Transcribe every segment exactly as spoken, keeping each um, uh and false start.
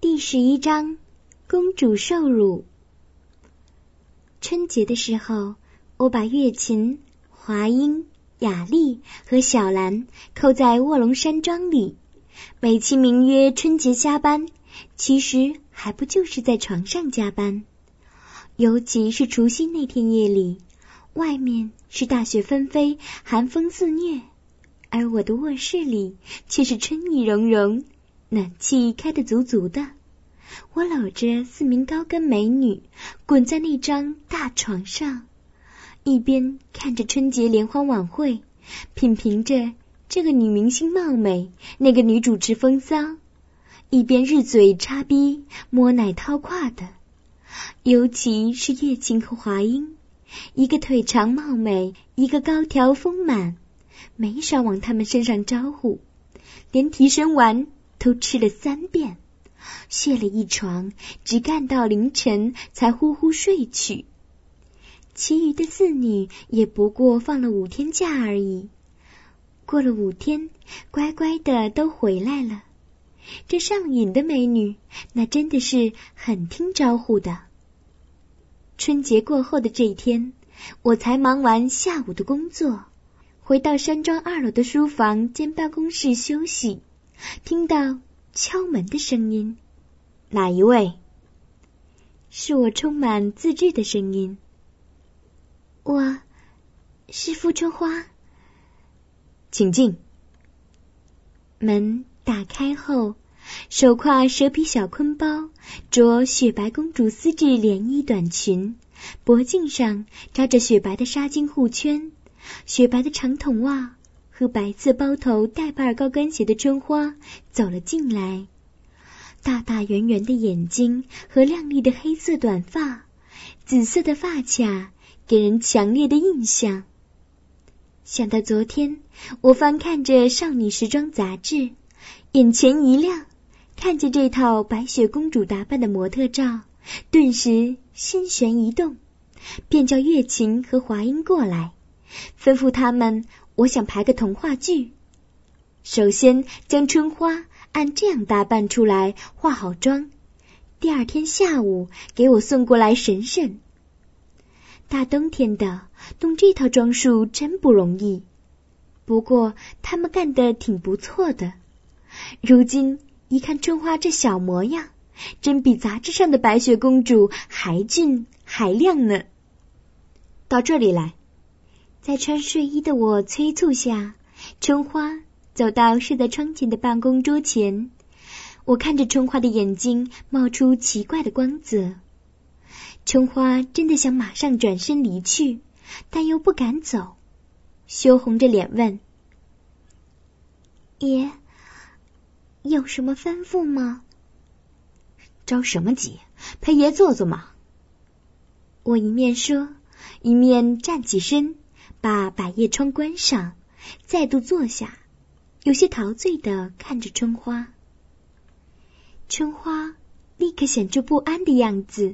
第十一章，公主受辱。春节的时候，我把月琴、华英、雅丽和小兰扣在卧龙山庄里，美其名曰春节加班，其实还不就是在床上加班。尤其是除夕那天夜里，外面是大雪纷飞，寒风肆虐，而我的卧室里却是春意融融，暖气开得足足的。我搂着四名高跟美女，滚在那张大床上，一边看着春节联欢晚会，品评着这个女明星貌美，那个女主持风骚，一边日嘴插逼，摸奶掏胯的。尤其是月琴和华英，一个腿长貌美，一个高挑丰满，没少往他们身上招呼，连提神丸都吃了三遍，卸了一床，只干到凌晨才呼呼睡去。其余的四女也不过放了五天假而已，过了五天，乖乖的都回来了。这上瘾的美女，那真的是很听招呼的。春节过后的这一天，我才忙完下午的工作，回到山庄二楼的书房兼办公室休息，听到敲门的声音。哪一位？是我充满自制的声音。我是傅春花。请进。门打开后，手挎蛇皮小坤包，着雪白公主丝质连衣短裙，脖颈上扎着雪白的纱巾护圈，雪白的长筒袜和白色包头带把高跟鞋的春花走了进来。大大圆圆的眼睛和亮丽的黑色短发，紫色的发卡给人强烈的印象。想到昨天我翻看着少女时装杂志，眼前一亮，看着这套白雪公主打扮的模特照，顿时心弦一动，便叫月琴和华英过来，吩咐他们我想排个童话剧。首先将春花按这样打扮出来，化好妆，第二天下午给我送过来神神。大冬天的弄这套装束真不容易，不过他们干得挺不错的。如今一看春花这小模样，真比杂志上的白雪公主还俊还亮呢。到这里来。在穿睡衣的我催促下，春花走到设在窗前的办公桌前，我看着春花的眼睛冒出奇怪的光泽。春花真的想马上转身离去，但又不敢走，羞红着脸问：爷，有什么吩咐吗？ 着什么急？陪爷坐坐嘛。 我一面说，一面站起身，把百叶窗关上，再度坐下，有些陶醉地看着春花。春花立刻显出不安的样子。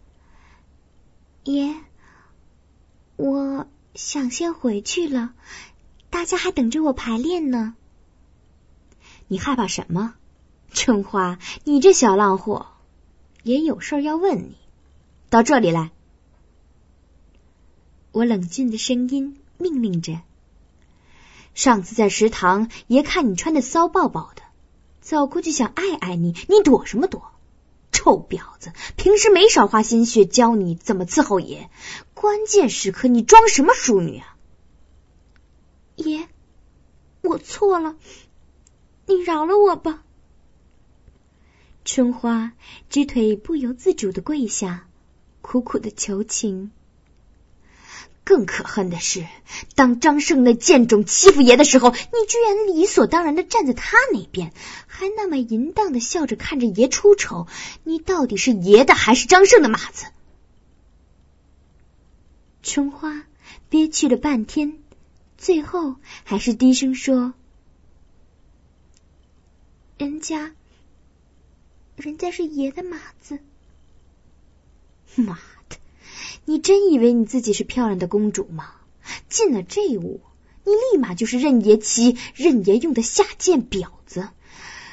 爷，我想先回去了，大家还等着我排练呢。 你害怕什么？春花，你这小浪货，爷有事要问你。到这里来。 我冷峻的声音命令着。 上次在食堂，爷看你穿得骚爆爆的，走过去想爱爱你，你躲什么躲？臭婊子，平时没少花心血教你怎么伺候爷，关键时刻你装什么淑女啊？ 爷，我错了，你饶了我吧。春花直腿不由自主地跪下，苦苦地求情。 更可恨的是，当张胜那贱种欺负爷的时候，你居然理所当然地站在他那边，还那么淫荡地笑着看着爷出丑，你到底是爷的还是张胜的马子？ 春花憋屈了半天，最后还是低声说：人家人家是爷的马子。 妈的，你真以为你自己是漂亮的公主吗？进了这屋，你立马就是任爷妻，任爷用的下贱婊子。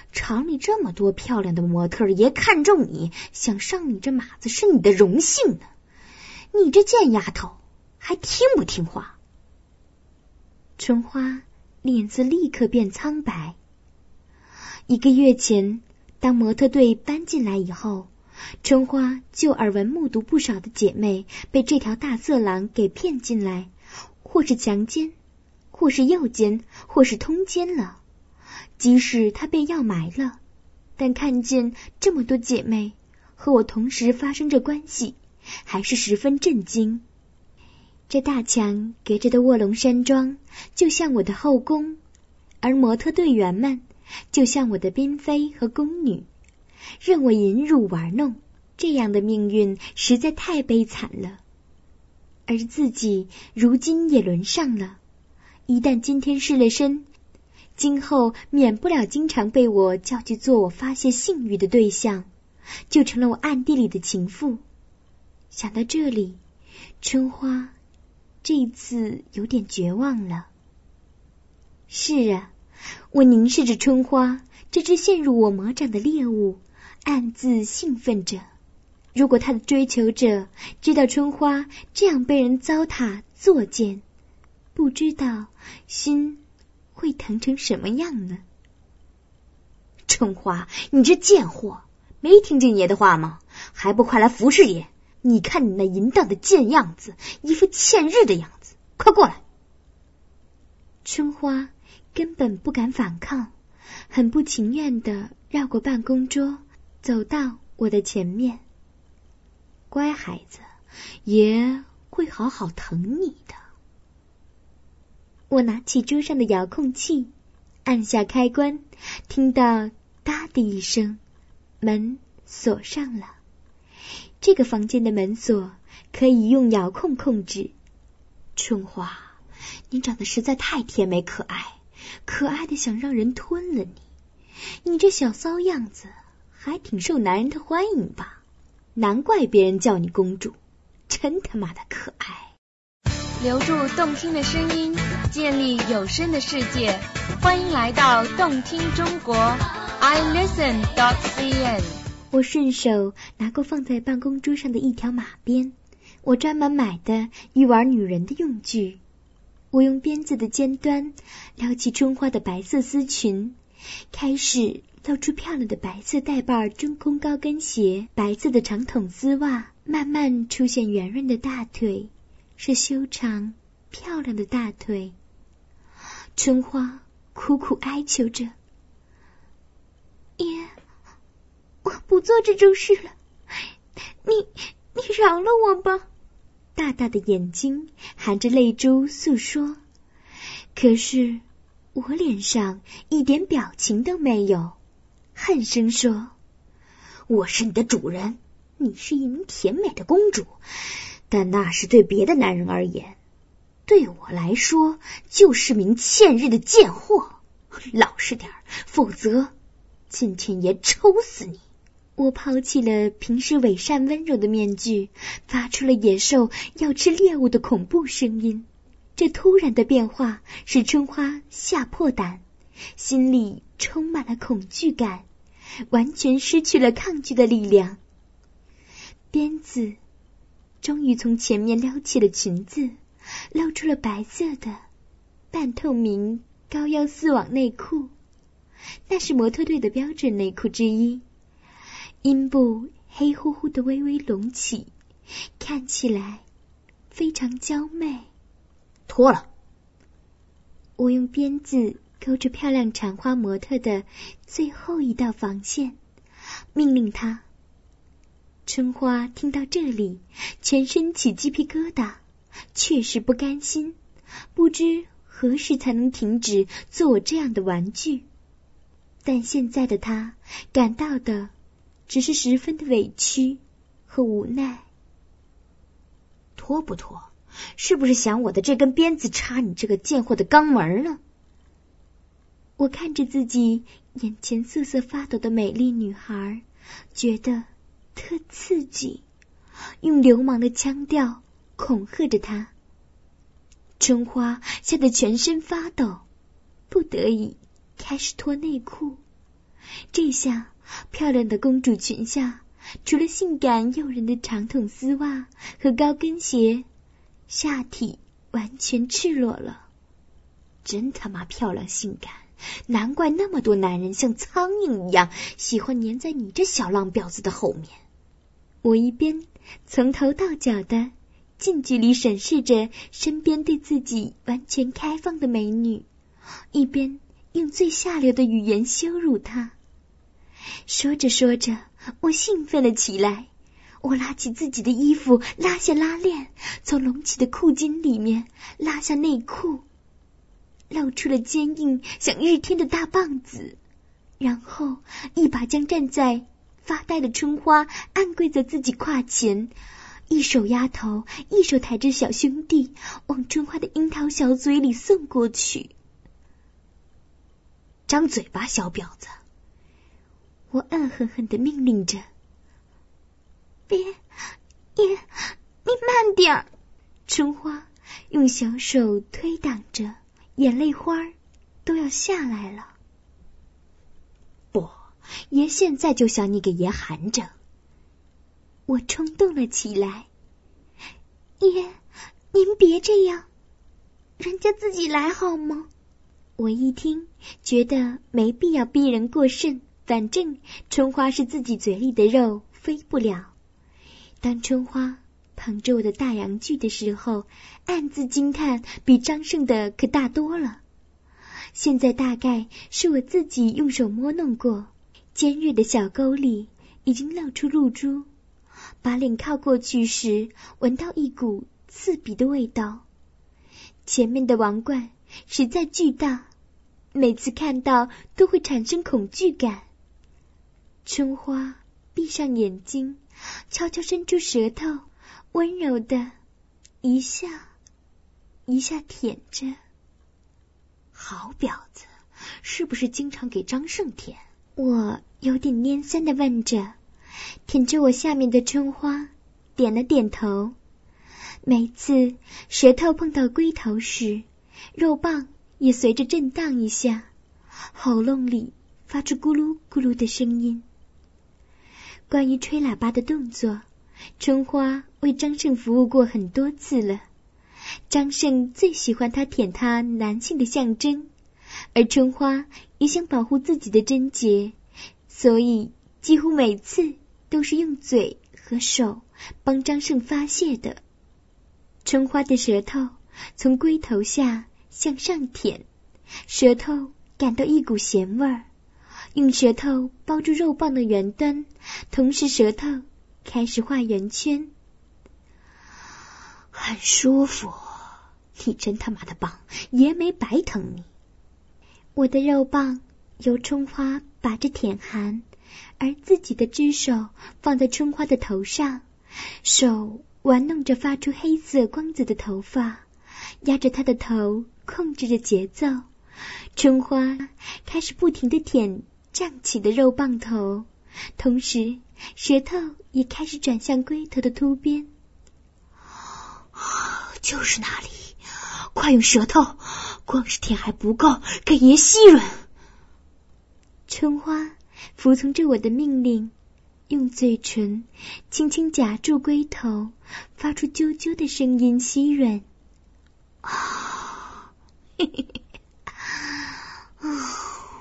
厂里这么多漂亮的模特也看中你，想上你这马子是你的荣幸呢。你这贱丫头还听不听话？ 春花脸色立刻变苍白。一个月前，当模特队搬进来以后，春花就耳闻目睹不少的姐妹被这条大色狼给骗进来，或是强奸，或是诱奸，或是通奸了。即使她被要埋了，但看见这么多姐妹和我同时发生着关系，还是十分震惊。这大墙隔着的卧龙山庄就像我的后宫，而模特队员们就像我的嫔妃和宫女，任我淫辱玩弄，这样的命运实在太悲惨了。而自己如今也轮上了，一旦今天失了身，今后免不了经常被我叫去做我发泄性欲的对象，就成了我暗地里的情妇。想到这里，春花这一次有点绝望了。是啊，我凝视着春花这只陷入我魔掌的猎物，暗自兴奋着。如果他的追求者知道春花这样被人糟蹋作践，不知道心会疼成什么样呢？ 春花，你这贱货，没听见爷的话吗？还不快来服侍爷！你看你那淫荡的贱样子，一副欠日的样子，快过来！ 春花根本不敢反抗，很不情愿地绕过办公桌，走到我的前面。 乖孩子，爷会好好疼你的。 我拿起桌上的遥控器，按下开关，听到哒的一声，门锁上了。这个房间的门锁可以用遥控控制。 春花，你长得实在太甜美可爱，可爱的想让人吞了你。你这小骚样子还挺受男人的欢迎吧？难怪别人叫你公主，真他妈的可爱。 留住动听的声音，建立有声的世界，欢迎来到动听中国 i listen dot c n。 我顺手拿过放在办公桌上的一条马鞭，我专门买的育玩女人的用具。我用鞭子的尖端撩起春花的白色丝裙，开始露出漂亮的白色带把中空高跟鞋，白色的长筒丝袜，慢慢出现圆润的大腿，是修长漂亮的大腿。春花苦苦哀求着：爷，我不做这种事了，你你饶了我吧。大大的眼睛含着泪珠诉说，可是我脸上一点表情都没有，恨声说： 我是你的主人，你是一名甜美的公主，但那是对别的男人而言，对我来说就是名欠日的贱货。老实点，否则今天爷抽死你！ 我抛弃了平时伪善温柔的面具，发出了野兽要吃猎物的恐怖声音。这突然的变化使春花吓破胆，心里充满了恐惧感，完全失去了抗拒的力量。鞭子终于从前面撩起了裙子，露出了白色的半透明高腰丝网内裤，那是模特队的标准内裤之一，阴部黑乎乎的微微隆起，看起来非常娇媚。 脱了！ 我用鞭子勾着漂亮长花模特的最后一道防线，命令她。春花听到这里，全身起鸡皮疙瘩，确实不甘心，不知何时才能停止做我这样的玩具。但现在的她感到的只是十分的委屈和无奈。 脱不脱？是不是想我的这根鞭子插你这个贱货的肛门呢？ 我看着自己眼前瑟瑟发抖的美丽女孩，觉得特刺激，用流氓的腔调恐吓着她。春花吓得全身发抖，不得已开始脱内裤， 这下漂亮的公主裙下，除了性感诱人的长筒丝袜和高跟鞋，下体完全赤裸了。真他妈漂亮性感，难怪那么多男人像苍蝇一样喜欢粘在你这小浪婊子的后面。我一边从头到脚的近距离审视着身边对自己完全开放的美女，一边用最下流的语言羞辱她。说着说着，我兴奋了起来，我拉起自己的衣服，拉下拉链，从隆起的裤筋里面拉下内裤，露出了坚硬像日天的大棒子，然后一把将站在发呆的春花按跪在自己胯前，一手压头，一手抬着小兄弟往春花的樱桃小嘴里送过去。张嘴巴，小婊子！我恶狠狠地命令着。别，也，你慢点儿！春花用小手推挡着，眼泪花都要下来了。不，爷现在就想你给爷含着。我冲动了起来。爷，您别这样，人家自己来好吗？我一听，觉得没必要逼人过甚，反正春花是自己嘴里的肉，飞不了。当春花捧着我的大阳具的时候，暗自惊叹比张胜的可大多了。现在大概是我自己用手摸弄过，尖锐的小沟里已经露出露珠，把脸靠过去时，闻到一股刺鼻的味道。前面的王冠实在巨大，每次看到都会产生恐惧感。春花闭上眼睛，悄悄伸出舌头，温柔的一下一下舔着。好婊子，是不是经常给张胜舔？我有点蔫酸的问着，舔着我下面的春花，点了点头。每次舌头碰到龟头时，肉棒也随着震荡一下，喉咙里发出咕噜咕噜的声音。关于吹喇叭的动作，春花为张胜服务过很多次了。张胜最喜欢他舔他男性的象征，而春花也想保护自己的贞洁，所以几乎每次都是用嘴和手帮张胜发泄的。春花的舌头从龟头下向上舔，舌头感到一股咸味儿，用舌头包住肉棒的圆端，同时舌头开始画圆圈。很舒服，你真他妈的棒，爷没白疼你。我的肉棒由春花把着舔含，而自己的只手放在春花的头上，手玩弄着发出黑色光泽的头发，压着她的头，控制着节奏。春花开始不停地舔胀起的肉棒头，同时舌头也开始转向龟头的凸边。就是那里，快用舌头，光是舔还不够，给爷吸吮。春花服从着我的命令，用嘴唇轻轻夹住龟头，发出啾啾的声音吸吮。啊，嘿嘿嘿，啊！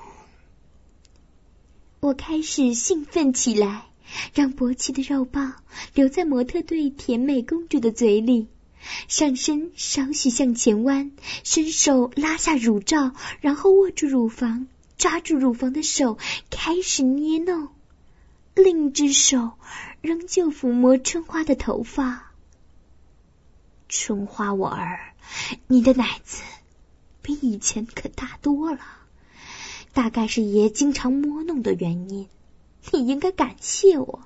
我开始兴奋起来，让勃起的肉棒留在模特队甜美公主的嘴里，上身稍许向前弯，伸手拉下乳罩，然后握住乳房，抓住乳房的手开始捏弄，另一只手仍旧抚摸春花的头发。春花我儿，你的奶子比以前可大多了，大概是爷经常摸弄的原因，你应该感谢我。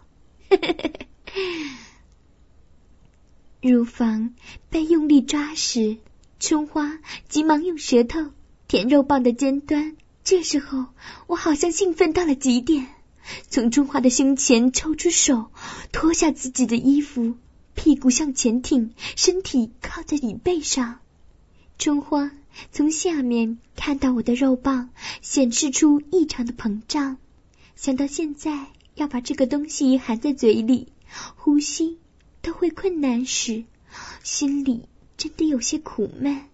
乳房被用力抓时，春花急忙用舌头舔肉棒的尖端。这时候我好像兴奋到了极点，从春花的胸前抽出手，脱下自己的衣服，屁股向前挺，身体靠在椅背上。春花从下面看到我的肉棒，显示出异常的膨胀， 想到现在要把这个东西含在嘴里，呼吸都会困难时，心里真的有些苦闷。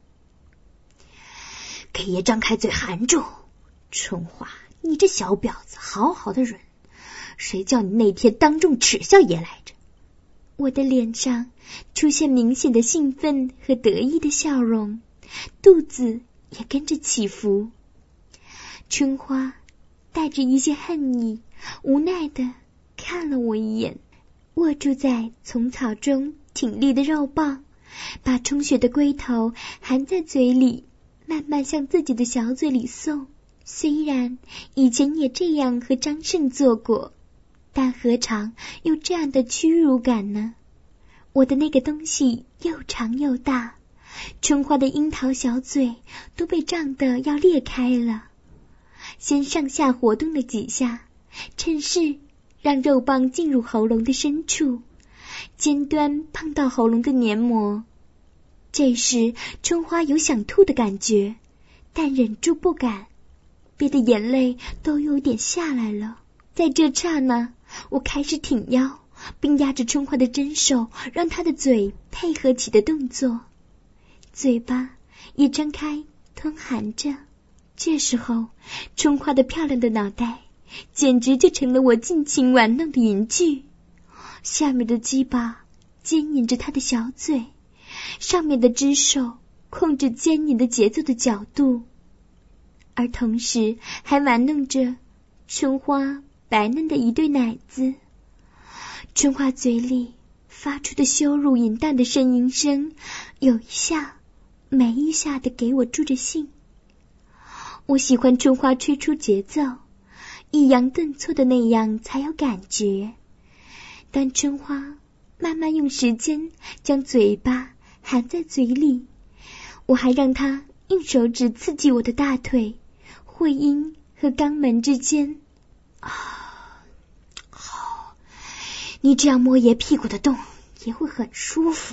给爷张开嘴含住。春花，你这小婊子，好好的忍，谁叫你那天当众耻笑爷来着？ 我的脸上出现明显的兴奋和得意的笑容，肚子也跟着起伏。春花带着一些恨意，无奈地看了我一眼，握住在丛草中挺立的肉棒，把充血的龟头含在嘴里，慢慢向自己的小嘴里送。虽然以前也这样和张胜做过，但何尝有这样的屈辱感呢？我的那个东西又长又大，春花的樱桃小嘴都被胀得要裂开了。先上下活动了几下，趁势让肉棒进入喉咙的深处，尖端碰到喉咙的黏膜。这时春花有想吐的感觉，但忍住不敢，憋得眼泪都有点下来了。在这刹那，我开始挺腰，并压着春花的真手，让她的嘴配合起的动作，嘴巴也张开吞含着。这时候春花的漂亮的脑袋简直就成了我尽情玩弄的银具，下面的鸡巴牵引着她的小嘴，上面的只手控制牵引的节奏的角度，而同时还玩弄着春花白嫩的一对奶子。春花嘴里发出的羞辱淫荡的呻吟声，有一下没一下的给我助着兴。我喜欢春花吹出节奏，抑扬顿挫的那样才有感觉。当春花慢慢用时间将嘴巴含在嘴里，我还让她用手指刺激我的大腿、会阴和肛门之间。 啊，好，你这样摸爷屁股的洞也会很舒服。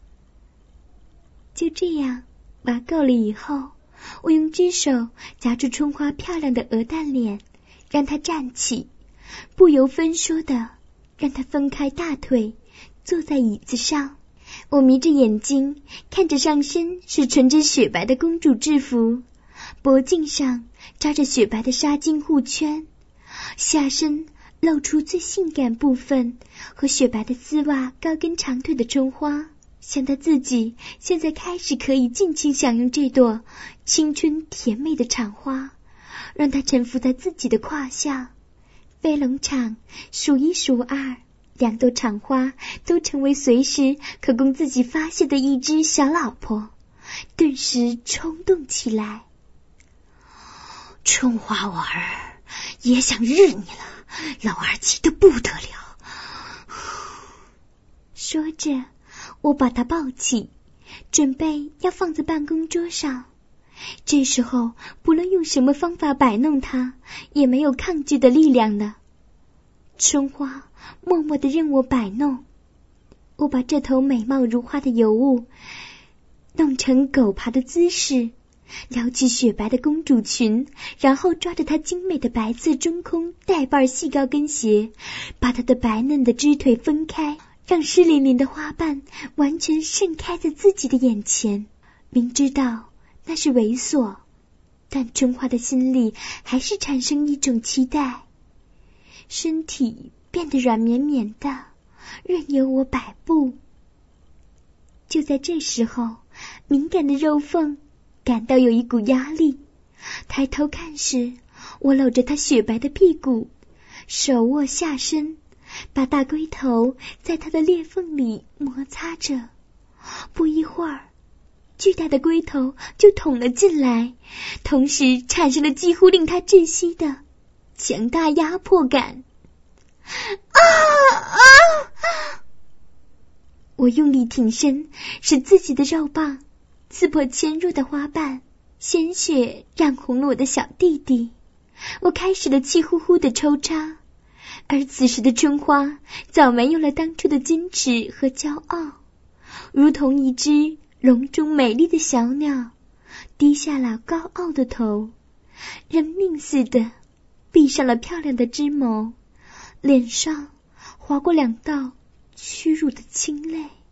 就这样玩够了以后，我用只手夹住春花漂亮的鹅蛋脸，让她站起，不由分说的让她分开大腿，坐在椅子上。我眯着眼睛看着上身是纯真雪白的公主制服，脖颈上扎着雪白的纱巾护圈，下身露出最性感部分和雪白的丝袜高跟长腿的春花。想到自己现在开始可以尽情享用这朵青春甜美的场花，让它臣服在自己的胯下。飞龙场数一数二，两朵场花都成为随时可供自己发泄的一只小老婆，顿时冲动起来。 春花我儿，爷想日你了，老儿急得不得了。 说着我把她抱起，准备要放在办公桌上。这时候不论用什么方法摆弄她，也没有抗拒的力量了。春花默默地任我摆弄，我把这头美貌如花的尤物弄成狗爬的姿势，撩起雪白的公主裙，然后抓着她精美的白色中空带瓣细高跟鞋，把她的白嫩的肢腿分开，让湿淋淋的花瓣完全盛开在自己的眼前。明知道那是猥琐，但春花的心里还是产生一种期待，身体变得软绵绵的，任由我摆布。就在这时候，敏感的肉缝感到有一股压力，抬头看时，我搂着她雪白的屁股，手握下身，把大龟头在她的裂缝里摩擦着。不一会儿，巨大的龟头就捅了进来，同时产生了几乎令她窒息的强大压迫感。啊啊！我用力挺身，使自己的肉棒刺破纤弱的花瓣，鲜血染红了我的小弟弟。我开始了气呼呼的抽插，而此时的春花早没有了当初的矜持和骄傲，如同一只笼中美丽的小鸟，低下了高傲的头，认命似的闭上了漂亮的枝眸，脸上划过两道屈辱的清泪。